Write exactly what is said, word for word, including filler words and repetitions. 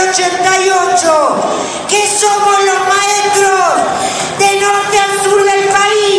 ochenta y ocho, que somos los maestros de norte a sur del país.